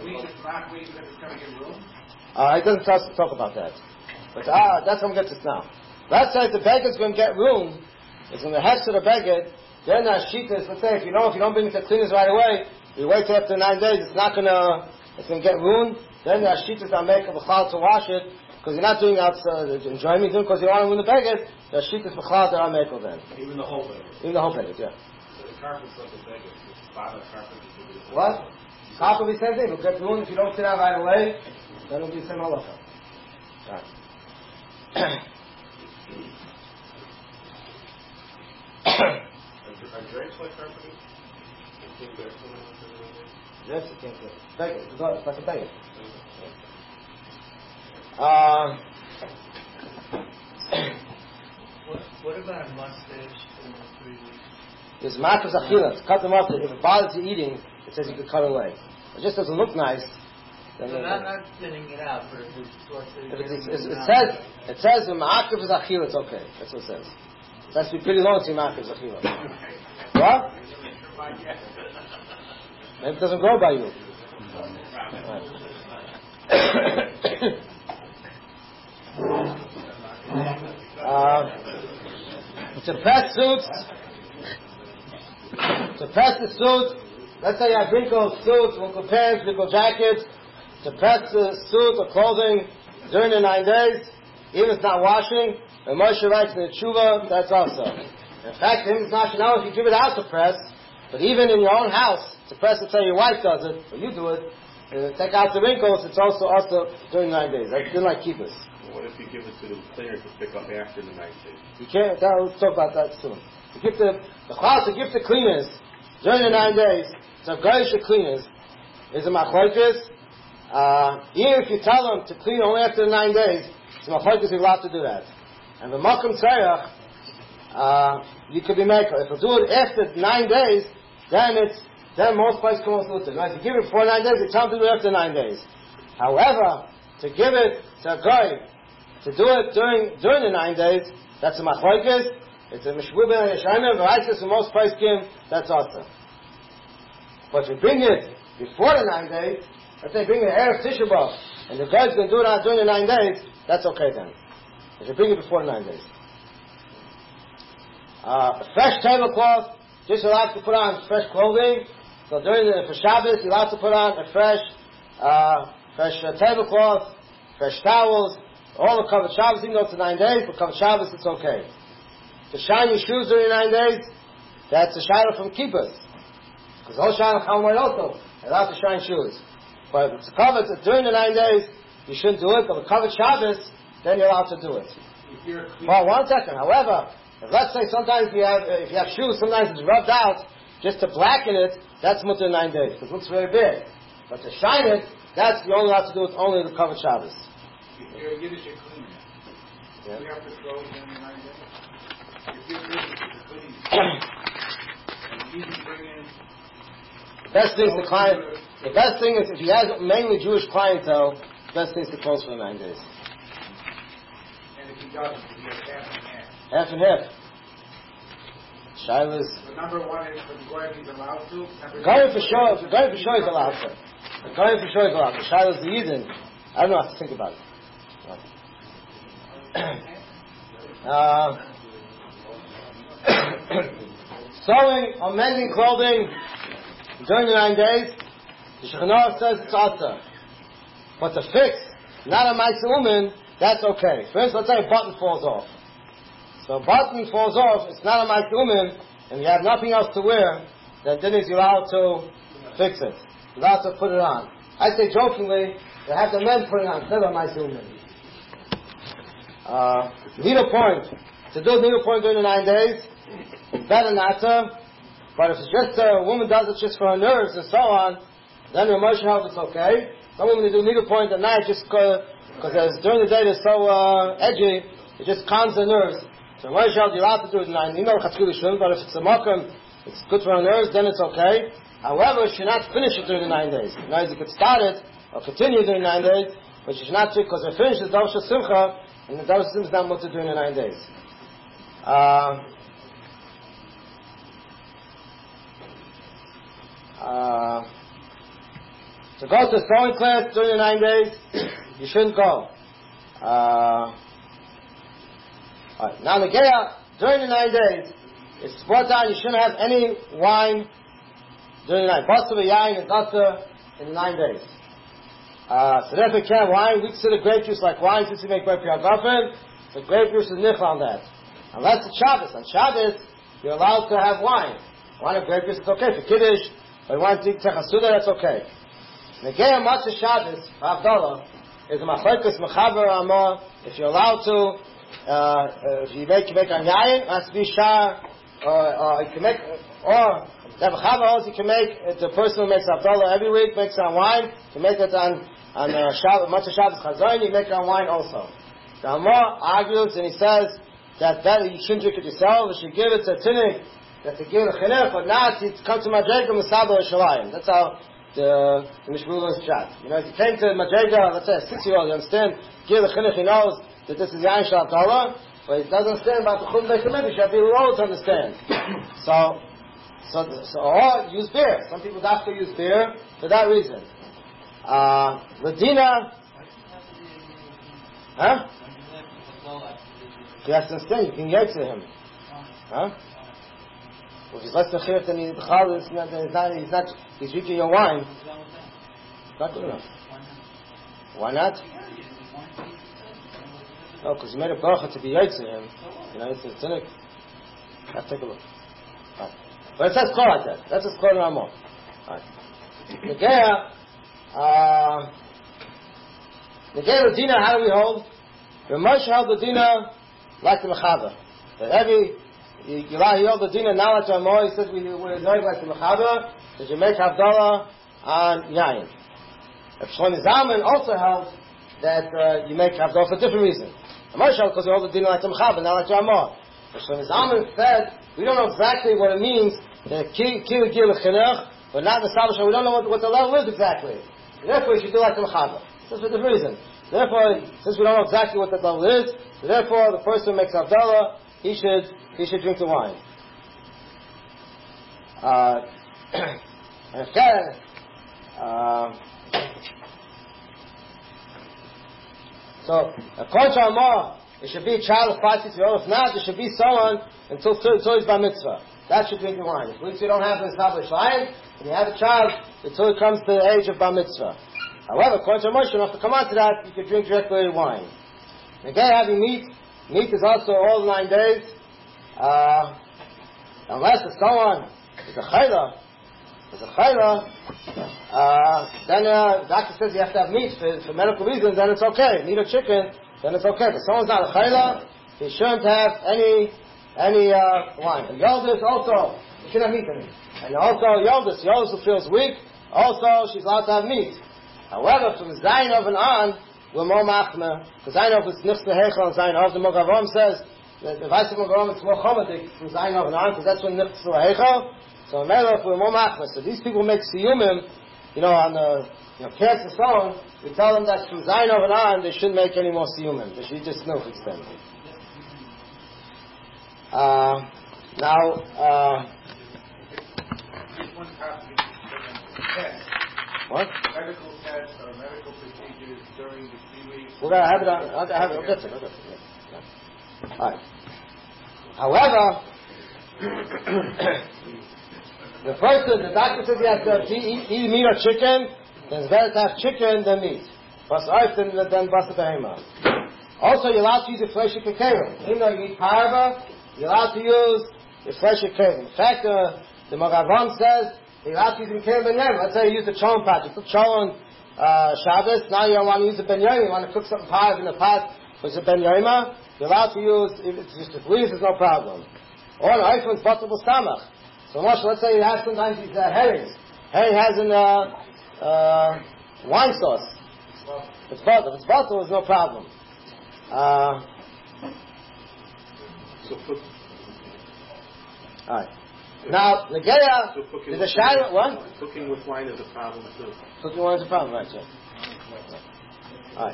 It doesn't talk about that. But that's what I'm getting to now. Let's say if the beggar's going to get ruined, it's going to hex to the beggar, then the Shittas, let's say if you don't bring it to cleaners right away, you wait till after 9 days, it's going to get ruined, then the Shittas are making the chal to wash it, because you're not doing it enjoying it, because you don't want to win the beggar, the Shittas the chal that are making then. Even the whole beggar. Even the whole beggar, yeah. So the carpet's like a beggar. The spot of carpet is what? Carpet will be the same thing. It'll get ruined if you don't sit out right away, then it'll be the same halacha. Right. Are drapes like carpeting? Yes, you can't do it. Beggar. It's like a beggar. What about a mustache in the 3 weeks? There's makas achilas. Cut them off. If it bothers you eating, it says you could cut away. It just doesn't look nice. So not thinning it out, but if it says the ma'akav is achila, it's okay. That's what it says. It has to be pretty long to see ma'akav is achila. What? Maybe it doesn't grow by you. To press suits, to press the suit, let's say you have wrinkled suits, wrinkled pants, wrinkled jackets, to press the suit or clothing during the 9 days, even if it's not washing, and Moshe writes in the Tshuva, that's also. In fact, it's not if you give it out to press, but even in your own house, to press, let's say your wife does it, or you do it, and take out the wrinkles, it's also during 9 days. That's still like keepers. What if you give it to the cleaner to pick up after the 9 days? You can't, we'll talk about that soon. You give the chal to give the cleaners during the 9 days, so goyish cleaners, is a machlokes. Even if you tell them to clean only after the 9 days, so machlokes you're allowed to do that. And the makom tzayach, you could be makel. If you do it after 9 days, then most places come with it. If you give it before 9 days, you tell them to do it after 9 days. However, to give it to a goy, to do it during the 9 days, that's a machlokes. It's a mishvu ben yeshayim, v'raitis in most places that's awesome. But if you bring it before the 9 days, let's say bring it Erev Tisha B'Av, and the guy's going to do it during the 9 days, that's okay then. If you bring it before the 9 days. A fresh tablecloth, just allowed to put on fresh clothing. So for Shabbos, you're allowed to put on a fresh tablecloth, fresh towels, all the covered Shabbos, even though it's 9 days, but covered Shabbos, it's okay. To shine your shoes during 9 days, that's a shadow from keepers. Because the whole shadow Chalmai also, you're allowed to shine shoes. But if it's covered during the 9 days, you shouldn't do it, but the covered Shabbos, then you're allowed to do it. Well, 1 second. However, if let's say sometimes if you have shoes, sometimes it's rubbed out, just to blacken it, that's mutter 9 days, because it looks very big. But to shine it, that's you only have to do it only the covered Shabbos. If you're a Yiddish cleaner, you have to throw it in the 9 days. If you're Yiddish cleaning, and you can bring in... The best thing is if he has mainly Jewish clientele, the best thing is to close for 9 days. And if he doesn't, he has half and half. Half and half. Shilas. So number one is for the Goyim he's allowed to. Goyim for sure is allowed to. Goyim for sure is allowed to. Shilas the Yidin, I don't know how to think about it. Sewing or mending clothing during the 9 days, the Shechanah says it's asa. But to fix, not a Ma'aseh Umin, that's okay. For instance, let's say a button falls off. So a button falls off, it's not a Ma'aseh Umin, and you have nothing else to wear, then you're allowed to fix it. You're allowed to put it on. I say jokingly, they have the men put it on, never Ma'aseh Umin. needlepoint, to do needlepoint during the 9 days, better not to. But if it's just a woman does it just for her nerves and so on, then the Moshe held it's okay. Some women do needlepoint at night just because during the day they're so edgy, it just calms their nerves. So Moshe held you're allowed to do it at 9. You know Chatzkili shouldn't, but if it's a makam, it's good for her nerves, then it's okay. However, she should not finish it during the 9 days. In other words, you could start it or continue during 9 days, but she should not do it because her finish is Davar Simcha, and the Davar Simcha is not mutter during the 9 days. To go to sewing class during the 9 days, you shouldn't go. Alright. Now, Negeah, during the 9 days, it's brought down you shouldn't have any wine during the night. Basar v'yayin is utter in the 9 days. So therefore you can't have wine. We consider grape juice like wine since we make grape yagafen. So grape juice is nichel on that. Unless it's Shabbos. On Shabbos, you're allowed to have wine. Wine of grape juice is okay. For Kiddush, or you want to take Techasuda, that's okay. Negeah Matzah Shabbos, Havdalah, is a machlekes mechaber amah. If you're allowed to, if you make on yayin, it has to be shar, or you can make, or the person who makes Havdalah every week makes it on wine. To make it on Matzah Shabbos Chazon, you make it on wine also. The Amar argues and he says that you shouldn't drink it yourself. You should give it to a tinnik that to give a chinuch, but not to come to Madrega Masabah Shalayim. That's how the Mishmul is chat. You know, if you came to Madrega, let's say a 6-year-old, you understand, give the chinuch, he knows that this is Yain Shal Havdalah, but he doesn't understand about the Chum Beit Hamikdash. You have to be old to understand. So or use beer. Some people have to use beer for that reason. Ladina, huh? You have to understand. You can get to him, huh? Well, if he's less than chiyuv, then he's drinking your wine. It's not good enough. Why not? No, because you made a bracha to be yotze him. You know, it's a tinnik. Let's take a look. Right. But it says call like that. That's just call no more. Alright. Negeah Ladina, how do we hold? The Moshe held the Dina like the Mechaber. That he held the Dina now like the Amor. He says we're knowing like the Mechaber, that you make Havdalah on Yayin. If Shlomo Zalman also held that you make Havdalah for a different reason. The Moshe held because he held the Dina like the Mechaber, not like the Amor. But Shlomo Zalman said we don't know exactly what it means. The Kil Gil Chinuch, but not the Sabbath. We don't know what the level is exactly. Therefore, you should do like the Mechaber. This is for different reason. Therefore, since we don't know exactly what that level is, therefore the person who makes Havdalah, he should drink the wine. And again, so according to Amar, it should be a child of 5, 6 years old. If not, it should be someone until he's bar mitzvah. That should drink the wine. If you don't have an established line, and you have a child until it comes to the age of bar mitzvah. However, according to Moshe, enough to come on to that, you can drink directly wine. Again, having meat is also all 9 days, unless it's someone is a chayla, then the doctor says you have to have meat for medical reasons, then it's okay. Meat or chicken, then it's okay. But someone's not a chayla, he shouldn't have any wine. And Yoldis also, you shouldn't have meat in it. And also Yoldis who feels weak, also she's allowed to have meat. However, from Zayin of and on, we're more machmer. Because Zayin of is nichs nehechel and Zayin of. The Mogavam says, the Vaisik Mogavam is more chomadik from Zayin of and on, because that's when nichs nehechel. So in Melech, we're more machmer. So these people make siyumim, on the, camps and so on, we tell them that from Zayin of and on, they shouldn't make any more siyumim. They should just know if it's them. What? Medical tests or medical procedures during the 3 weeks. We're going to have it on. I'll get it. All right. However, the doctor says you have to eat meat or chicken, then it's better to have chicken than meat. Than basa behema. Also, you're allowed to use your flesh of kekevim. Even though you eat parva, you're allowed to use your flesh of kekevim. In fact, the Mogavam says, you're allowed to use the Kevin Ben Let's say you use the cholent pot. You cook cholent Shabbos. Now you don't want to use the Ben Yom. You want to cook something pot in the pot was a Ben Yoima, you're allowed to use, if it's just a please, there's no problem. Or an Eifen's bottle samach. So much, let's say you have sometimes these herrings. Herring has in wine sauce. It's bottle. If it's bottle, there's no problem. Alright. Now, the Geya, there's a shadow, what? Cooking with wine is a problem too. Cooking with wine is a problem, right, sir. Alright.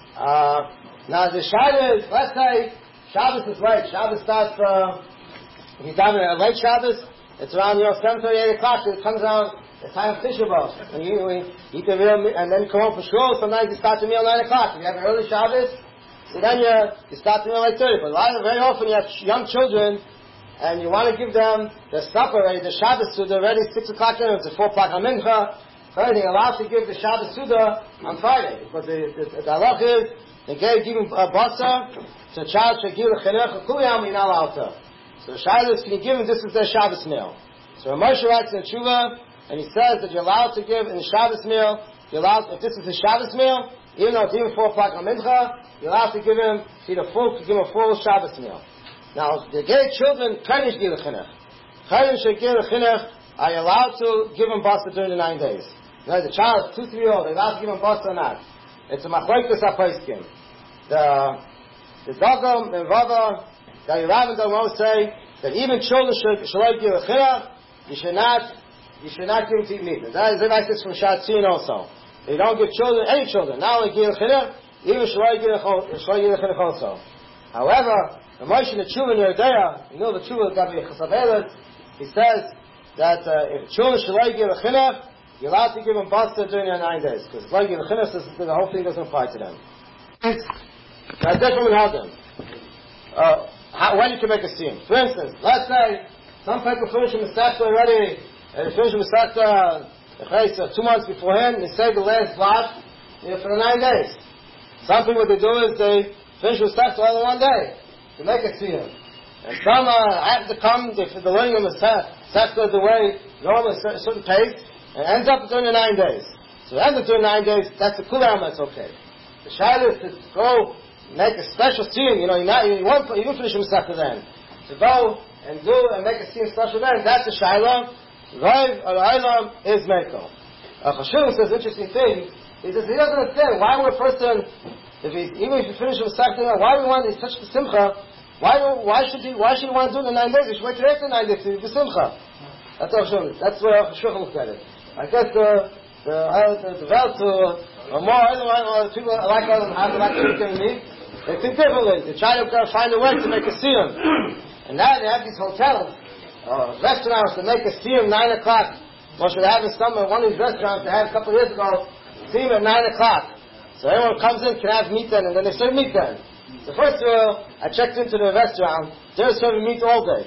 Now, the shadow is, let's say, Shabbos is late. Shabbos starts, if you dive in a late Shabbos, it's around, 7:30, 8 o'clock, it comes around, the time of Tisha B'Av. And you eat the meal, and then you come home from shul, sometimes you start the meal 9 o'clock. If you have an early Shabbos, so then you start the meal at 8:30. But very often you have young children, and you want to give them the supper ready, the Shabbos Suda ready, 6 o'clock in, it's a 4 o'clock on Mincha. They're allowed to give the Shabbos Suda on Friday, because the halach is, the guy giving basa, so the child should give the chinuch, kuliyam, you're not allowed to. So the Shabbos, can you give him, this is their Shabbos meal. So Moshe writes in Tshuva, and he says that you're allowed to give in the Shabbos meal, you're allowed, if this is the Shabbos meal, even though it's even 4 o'clock on Mincha, you're allowed to give him, give him a full Shabbos meal. Now, the gay children, Kodesh give the chinuch. Kodesh should give the chinuch, are you allowed to give him basa during the 9 days? Now, the child is 2, 3 years old, are you allowed to give him basa or not? It's a machlokes haposkim. The Dagam and Rava, the Rav and Dagam say that even children should give a chinuch, you should not give them to eat meat. That is like this from Shatzin also. You don't give children, any children, not only give a chinuch, even should give a chinuch also. However, the Moshe in the Tshuva in Yerdea, you know the Tshuva got to be a Chasavelet, he says that if children should give a chinuch, you're allowed to give them basa during their 9 days, because like the chinuch, the whole thing doesn't apply to them. That's different with Hadam. When you can make a siyum. For instance, let's say some people finish a Masechta already, and they finish a Masechta 2 months beforehand, and they say the last blot for the 9 days. Some people, what they do is they finish a Masechta all in 1 day. To make a siyum. And some have to come, if they're learning a Masechta the way, normally a certain pace, and ends up during the 9 days. So it ends up during 9 days, that's the kulam, that's okay. The shayla is to go make a special siyum, you won't finish a Masechta then. To go and do and make a siyum special then, that's the shayla. Rav al-Olam is Meko. Chashuvim says interesting thing, he says he doesn't understand why would a person, even if you finish a Masechta, why would we want such a simcha? Why should he want to do it in 9 days? He should wait till after 9 days to do simcha. That's what that's where Chashuvim looks at it. I guess the Welt or more people like me, they think differently. They try to find a way to make a siyum. And now they have these hotels, restaurants that make a siyum 9 o'clock. Or should have one of these restaurants they had a couple of years ago, siyum at 9 o'clock. So everyone comes in, can have meat then, and then they serve meat then. So first of all, I checked into the restaurant, they're serving meat all day.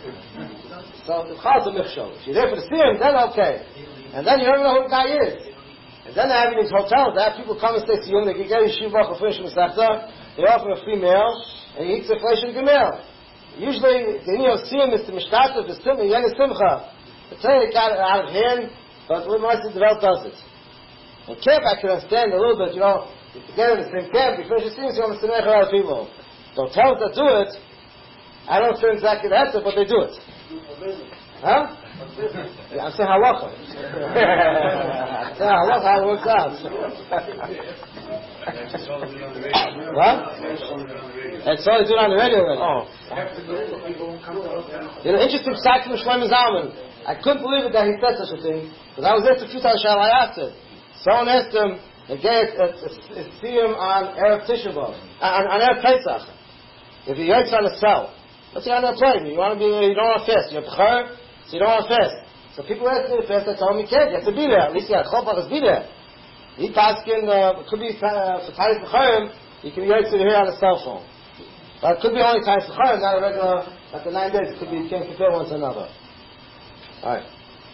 So the chal is a michshol. If you're there for the siyum, then okay. And then you don't know who the guy is. And then they have these hotels, they have people come and stay siyum, they can get his shivach or finish Masechta, they offer a free meal, and he eats a flesh and gemel. Usually, the meaning of siyum is to mishtata, the simcha, yen is simcha. The Torah got it out of hand, but when most of the world does it. In camp, I can understand a little bit, if you get in the same camp, you finish the siyum, you want to a lot of people. The hotels that do it, I don't say exactly the answer, but they do it. Huh? Yeah, I'm saying halacha. I'm saying halacha, how it works out. What? That's all they do it on the radio already. Oh. Interesting fact from Shlomo Zalman. I couldn't believe it that he said such a thing, because I was asked a few times, I asked it. Someone asked him, they gave a siyum on Erev Tisha B'Av, on Erev Pesach. If he waits on a cell, let's say on a plane, you don't want to fast, you're b'chor, so you don't want to fast. So people ask me to fast, I tell them you can't, you have to be there. At least you have to be there. He paskin, it could be for Tanis B'chorim, you can be able to hear on a cell phone. But it could be only Tanis B'chorim, not a regular, not the 9 days, it could be, you can't compare one to another. Alright.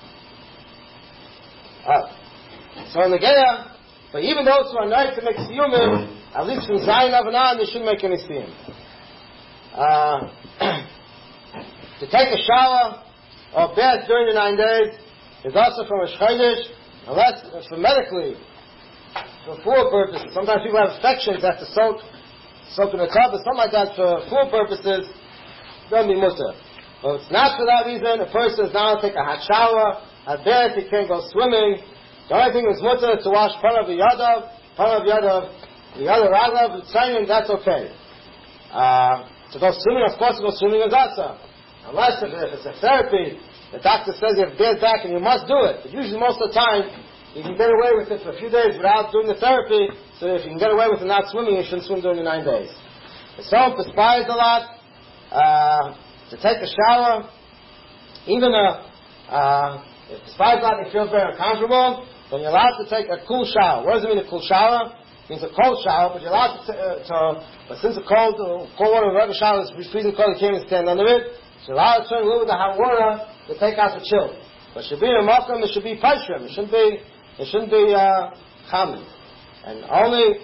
So in the Geya, but even those who are nice to make siyumim, at least from Zayin of and on, they shouldn't make any siyum. To take a shower or bath during the 9 days is also from a shchodesh, unless for medically, for food purposes. Sometimes people have infections that have to soak soak in a tub or something like that for food purposes, don't be mutter. But if it's not for that reason, a person is now to take a hot shower, a bath, he can't go swimming. The only thing is mutter is to wash panav v'yadav, raglav, that's okay. To go swimming, of course, to go swimming is asa. Unless if it's a therapy, the doctor says you have bad back and you must do it. But usually most of the time, you can get away with it for a few days without doing the therapy. So if you can get away with it not swimming, you shouldn't swim during the 9 days. If someone perspires a lot, to take a shower, even if perspires a lot and he feels very uncomfortable, then you're allowed to take a cool shower. What does it mean, a cool shower? It means a cold shower, but you're allowed but since the cold water, regular shower is freezing cold, you can't even stand under it, so you're allowed to turn a little bit of hot water to take out the chill. But it should be in a makom, it should be paishrim, it shouldn't be common. And only,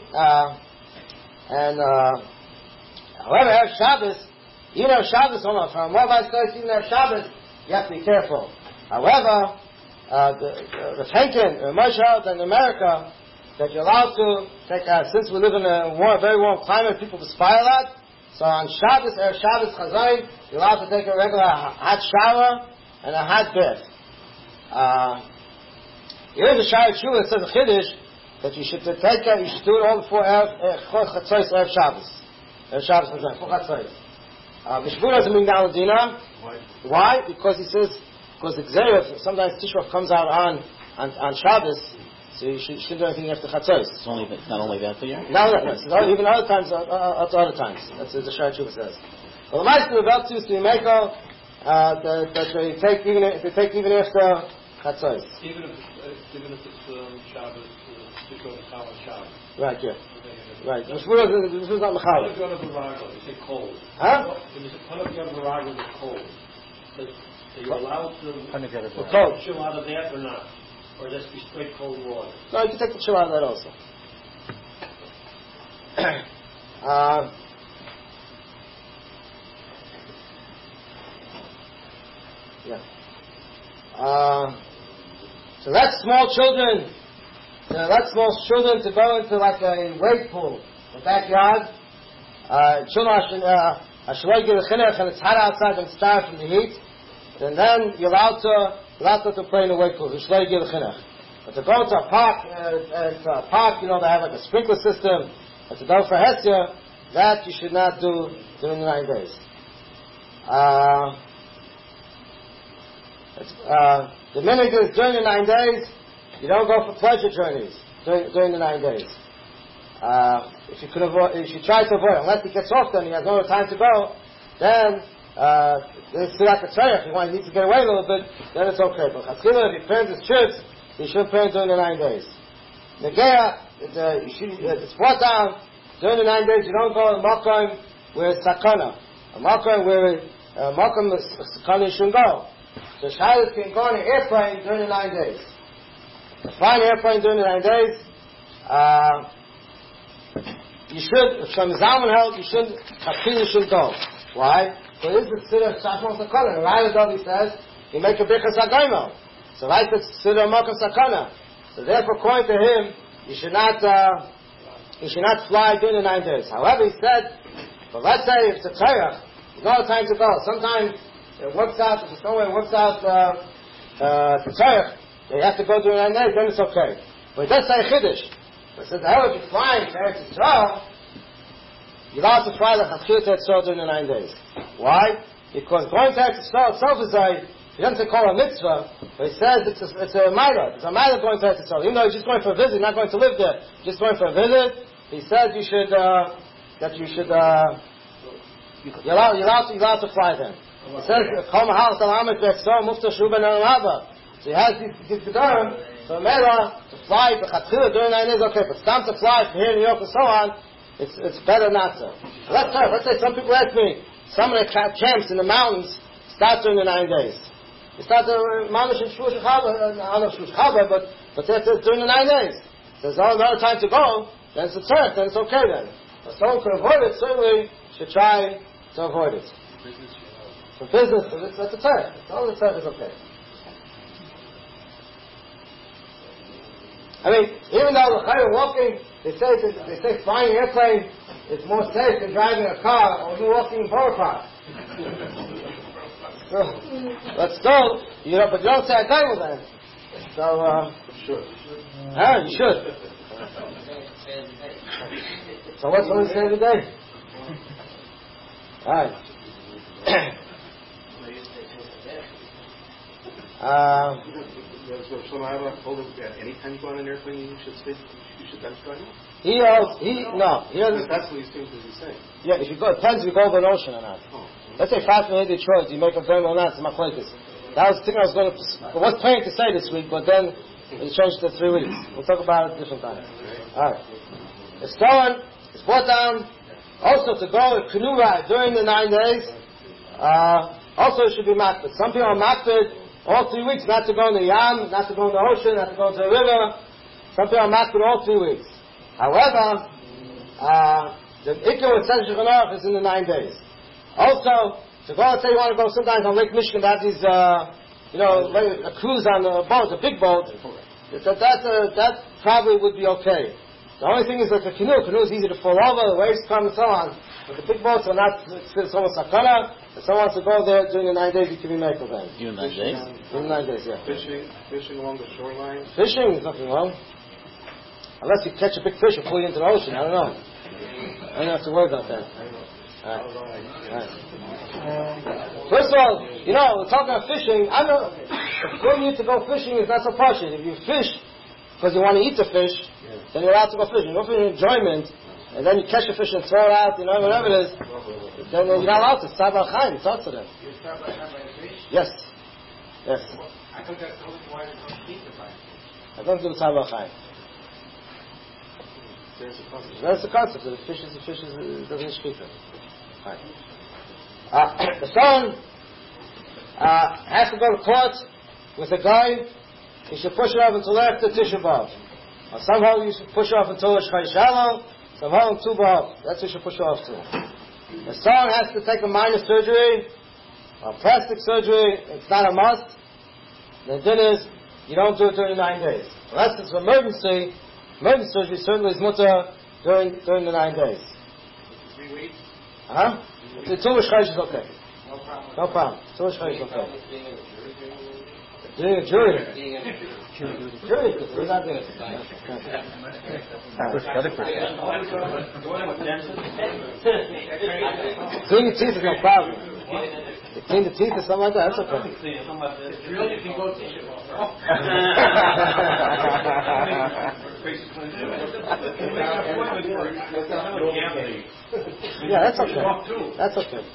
however, Erev Shabbos, even Erev Shabbos, from more vice even Erev Shabbos, you have to be careful. However, the Henkin, Moshe in America, that you're allowed to take, since we live in a very warm climate, people perspire a lot, so on Shabbos, Erev Shabbos Chazayim, you're allowed to take a regular hot shower and a hot bath. Here in the Shari Tshuva, it says a Chiddush, that you should do it all before Chatzos Erev Shabbos. Erev Shabbos Chazayim, for Chatzos. Mishvur doesn't mean down Dina. Why? Because he says, because the Gzerah, sometimes Tishrov comes out on Shabbos, so you shouldn't do anything after Chatzos. It's not only that for you? No. Even other times, other times. That's what the Shari Tshuva says. Well, the Meister of Veltzus, the Meko, that they take even after Chatzos. Even if it's Shabbos, to go to Chalav Shabbos. Right, yeah. Right. This is not Mechal. You say cold. Huh? When you say Panav Yom V'Ragel is cold, are you allowed to chill out of that or not? Or just be straight cold water? No, you can take the chill out of that also. So that's small children. To go into like a wave pool, the backyard. Children and it's hot outside and it's tired from the heat. And then you're allowed to play in a wave pool. But to go to a park, they have like a sprinkler system. And to go for Hesya, that you should not do during the 9 days. The minhag is during the 9 days, you don't go for pleasure journeys during the 9 days. If you try to avoid, unless he gets off then, he has no time to go, then it's like a tzarech. If he needs to get away a little bit, then it's okay. But Chatzkila, if he plans his trips, he should plan during the 9 days. Negeah, it's brought down during the 9 days. You don't go to Makom where it's sakana. A Makom where Makom is sakana, you shouldn't go. So Shabbos can go on an airplane during the 9 days. To fly an airplane during the 9 days, you should, if Shem Zalman held, you shouldn't go. Why? Because this is considered Shachmon Sakana. Raya he says, you make a Birchas HaGoymo. So right, it's considered Makom Sakana. So therefore, according to him, you should not fly during the 9 days. However, he said, but let's say if it's a tzarech, there's no time to go. Sometimes it works out, if somewhere it works out the tzarech, you have to go during 9 days, then it's okay. But it does say Chiddush. But it says, however, if you're flying to Eretz Yisrael, you're allowed to fly the Chatzkil to Eretz Yisrael during the 9 days. Why? Because going to Eretz Yisrael itself is he doesn't call a mitzvah, but he says it's a maila. It's a maila going to Eretz Yisrael. Even though he's just going for a visit, not going to live there, just going for a visit, he says you're allowed to fly then. He says, Kol Mahal Salamet Ve'Etzor Mufta Shuben Al-Haba. So he has these Gedorim, so Mela, to fly the Chatzkila during 9 days, okay, but it's time to fly from here in New York and so on, it's better not to. Let's say some people ask me, some of the camps in the mountains start during the 9 days. They start Mamish and Shvush Chaba, but that's during the 9 days. There's another time to go, then it's a tzarech, then it's okay then. If someone could avoid it, certainly should try to avoid it. For business, that's a tzarech. All the tzarech is okay. I mean, even though the Chayim walking, they say flying an airplane, it's more safe than driving a car or you walking in Borough Park. But still, but you don't say a table then. So, sure. You should. So what's one say every day? Alright. So Shlomo told him that anytime you go on an airplane, you should then study? He doesn't. That's what he seems to be saying. Yeah, it depends if you go over an ocean or not. Oh. Let's say 5 minutes Detroit, you make a very well not, it's machlokes. That was the thing I was planning to say this week, but then it changed to 3 weeks. We'll talk about it at different times. Alright. It's stolen, it's brought down, also to go a canoe ride during the 9 days, also it should be makbid. Some people are makbid all 3 weeks, not to go in the yam, not to go in the ocean, not to go into the river. Some people are makbid all 3 weeks. However, the ikar with Tzedek Shulchan is in the 9 days. Also, to go and say you want to go sometimes on Lake Michigan, that is, like a cruise on a boat, a big boat, that probably would be okay. The only thing is that the canoe is easy to fall over, the waves come and so on. But the big boats are not, it's almost sakana. If someone wants to go there during the 9 days, you can be made for them. In 9 days? In 9 days, yeah. Fishing along the shoreline? Fishing is nothing wrong. Unless you catch a big fish and pull you into the ocean, I don't know. I don't have to worry about that. Alright. First of all, we're talking about fishing. I know, for you to go fishing is not so partial. If you fish because you want to eat the fish, then you're allowed to go fishing. You go for enjoyment, and then you catch a fish and throw it out, whatever it is, then you're not allowed to. It's Tzad Chaim, talk to them. Yes. I think that's the only why you don't keep the fish. I don't do Tzad Chaim. That's the concept. The fish doesn't speak it. Right. The son has to go to court with a guy. He should push it off until after Tisha B'Av. Or somehow you should push it off until Shchai Shalom. Somehow in Tu B'Av. That's what you should push it off to. The son has to take a minor surgery or plastic surgery. It's not a must. The din is you don't do it during 9 days. Unless it's an emergency surgery certainly is mutter during the 9 days. 3 weeks? The Tuva Shchai is okay. No problem. Tuva Shchai is okay. Doing a jury. Jury, because we're not doing it. Clean the teeth is no problem. To clean the teeth or something like that, that's okay. Yeah, that's okay. That's okay.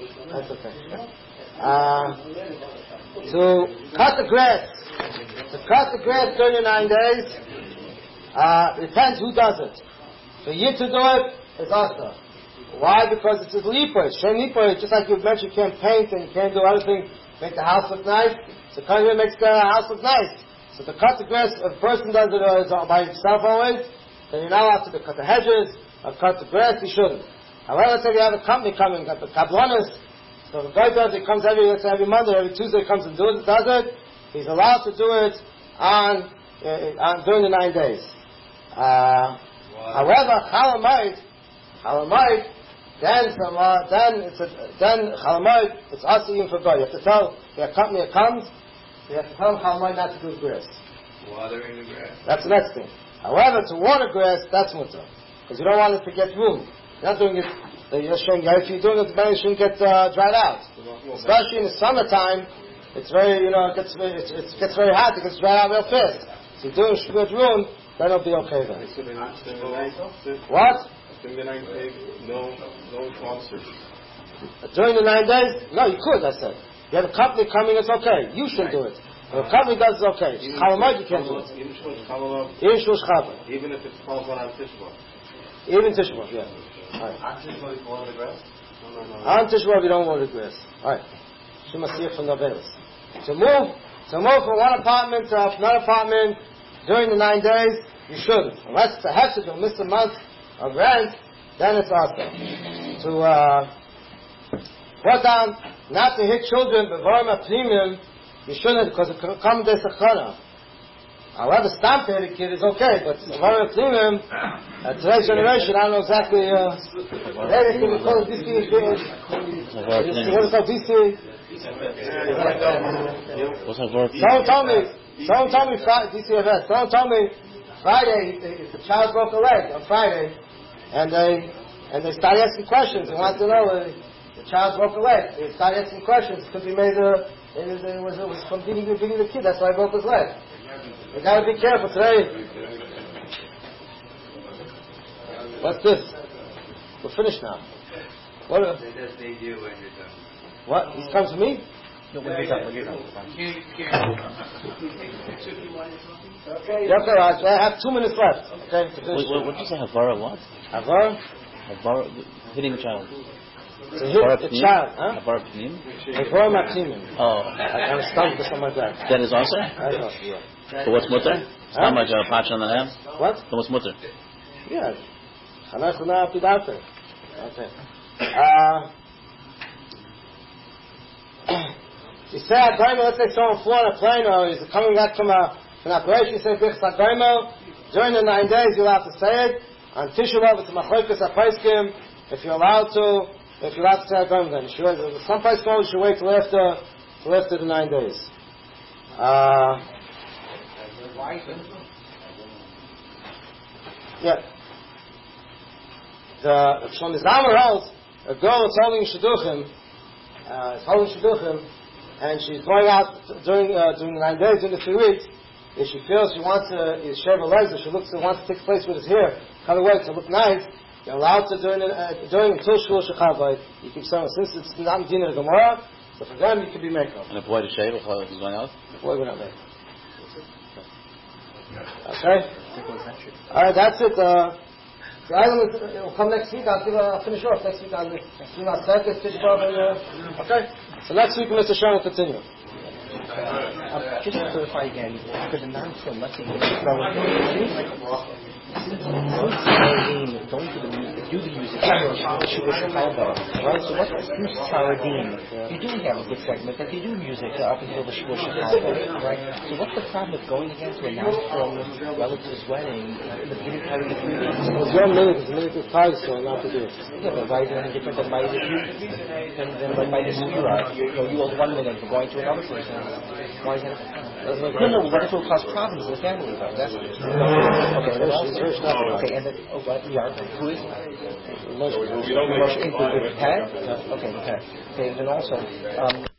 To cut the grass. To cut the grass during the 9 days, depends who does it. For you to do it, it's Asa. Why? Because it's a leaper. Shem leaper, just like you mentioned, you can't paint and you can't do other things, make the house look nice. So Kanye makes the house look nice. So to cut the grass, if a person does it by himself always, then you're not allowed to cut the hedges or cut the grass, you shouldn't. However, let's say you have a company coming, got the kablonis. So if a guy does it, comes every Monday, every Tuesday comes and does it, he's allowed to do it during the 9 days. However, Chalamayit, then Chalamayit, it's also even for God. You have to tell the company that comes, you have to tell Chalamayit not to do grass. Watering the grass. That's the next thing. However, to water grass, that's mutter. Because you don't want it to get room. You're not doing it, if you're doing it, then it shouldn't get dried out. Especially in the summertime, it's very, it gets very hot, it gets dried out real fast. So you're doing it with room, then it'll be okay then. What? During the 9 days, no sponsors. During the 9 days? No, you could, I said. You have a company coming, it's okay. You should do it. If a company does it, okay. Chalamayit, you can't do it. Even Shush Chabad. Even if it's called on Tish B'Av. Even Tish B'Av, yeah. Right. On Tish B'Av, you water the grass? No. On Tish B'Av, you don't water the grass. Alright. Shema Siyach from the Vedas. To move from one apartment to another apartment during the 9 days, you shouldn't. Unless it's a hefsed, you'll miss a month of rent, then it's awesome. To put down, not to hit children, but Varma Premium, you shouldn't, because it can come to Sachana. However, stamp the kid is okay, but Avara Pnimim, today's generation, I don't know exactly, everything we call it DC is what is called DC? Someone told me, DCFS, someone told me, Friday, if the child broke a leg on Friday, and they started asking questions, they wanted to know, the child broke a leg, they started asking questions, could be made it was from beating the kid, that's why he broke his leg. You gotta be careful today. What's this? We're finished now. What? What? He's come to me? No, when you're done. Okay, Raj, I have 2 minutes left. Okay. What did you say? Havara what? Havara? Havara, hitting a child. To hit the child, huh? Havara Pnim? Havara Mapnim. Oh. I'm stumped for something like that. That is also? Yeah. But what's mutter? It's not much a patch on the hand. What? So what's mutter? Yeah. Okay. You say Agoimo, let's say someone flew on a plane or he's coming back from an operation, you say Bichs Agoimo. During the 9 days you're allowed to say it. On Tisha B'Av it's a Machoikas HaPaiskim. If you're allowed to say Agoimo then. Some Paiskim you should wait till after the 9 days. Yeah. The Shlomo Zalman holds a girl is holding shidduchim, and she's going out during the 9 days, during the 3 weeks. If she feels she wants to shave her legs, or she wants to take place with his hair, cut away to look nice, you're allowed to during until Shul Shechavayit. You keep saying since it's not in Din Gemara, so for them you can be makeup. And a boy to shave if he's going out? The boy will not make. Okay. Alright, that's it. The item will come next week. I'll finish off next week. I'll do my second, okay? So next week, Mr. Shem will continue. Just to clarify again, for the non-film, let's say, Saradin, don't do the music, right? So what's Saradin? You do have a good segment that you do music up until the Shul Shechavayit, right? So what's the problem with going again to a non-film relative's wedding in the beginning part of the 3 weeks? Well, 1 minute is tight, so not to do it. Yeah, but why is it any different than by the Sphira? You hold 1 minute for going to another person. Why is that? No, what if it will cause problems in the family though? That's okay. Okay, and then who is Moshe? Okay, and then also